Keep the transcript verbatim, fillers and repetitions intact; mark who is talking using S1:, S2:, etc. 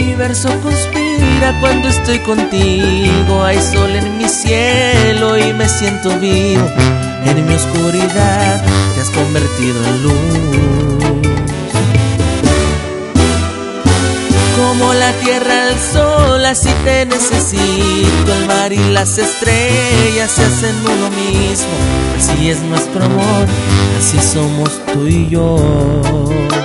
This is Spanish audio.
S1: universo conspira cuando estoy contigo. Hay sol en mi cielo y me siento vivo. En mi oscuridad te has convertido en luz. Como la tierra al sol, así te necesito. El mar y las estrellas se hacen uno mismo. Así es nuestro amor, así somos tú y yo.